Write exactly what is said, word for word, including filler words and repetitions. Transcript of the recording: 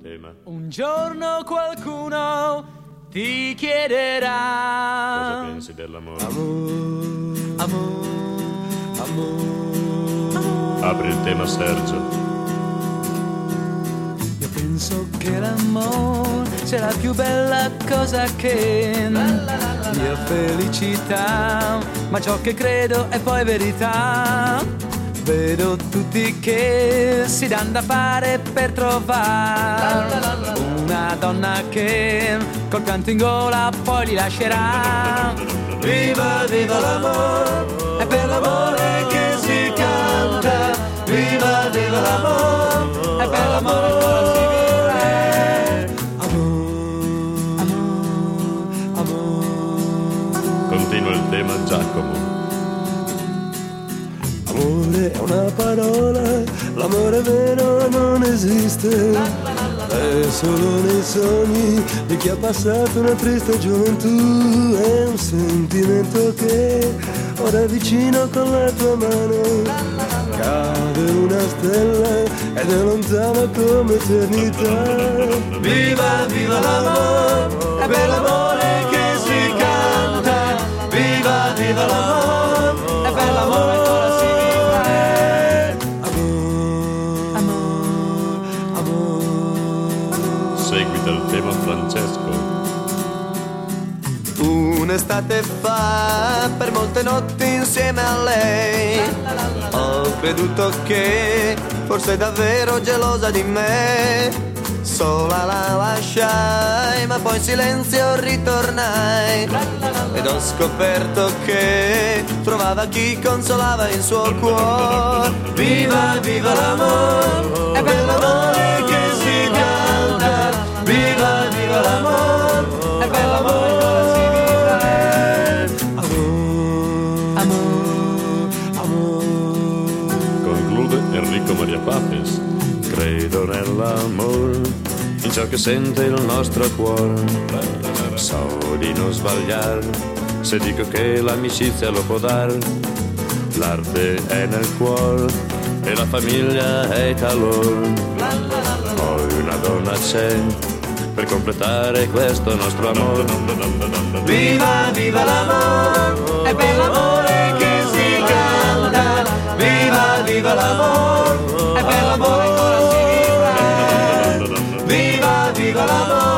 tema. Un giorno qualcuno ti chiederà Cosa pensi dell'amore? Amore, amore, amore. Apri il tema, Sergio. Io penso che l'amore sia la più bella cosa che mia felicità, ma ciò che credo è poi verità. Vedo tutti che si danno da fare per trovare una donna che col pianto in gola poi li lascerà. Viva, viva l'amore, è per l'amore che si canta. Viva, viva l'amore, è per l'amore che si vive. Amore, amore, amore. Continua il tema, Giacomo. Amore è una parola, l'amore vero non esiste, è solo nei sogni di chi ha passato una triste gioventù, è un sentimento che ora è vicino con la tua mano, cade una stella ed è lontana come eternità. Viva, viva l'amore, è per l'amore che si canta. Viva, viva l'amore, è per l'amore che ora si vive. Seguita il tema, Francesco. Un'estate fa, per molte notti insieme a lei, ho creduto che fosse davvero gelosa di me. Sola la lasciai, ma poi in silenzio ritornai ed ho scoperto che trovava chi consolava il suo cuore. Viva, viva l'amore, è per l'amore che si canta. Viva, viva l'amore, è per l'amore che ora si vive. Amore, amore, amore. Conclude Enrico Maria Papes. Credo nell'amore, in ciò che sente il nostro cuore. So di non sbagliare se dico che l'amicizia lo può dare. L'arte è nel cuore e la famiglia è calore. Poi una donna c'è per completare questo nostro amore. Viva, viva l'amore, è per l'amore che si canta. Viva, viva l'amore, è per l'amore che ora si vive. Viva, viva l'amore.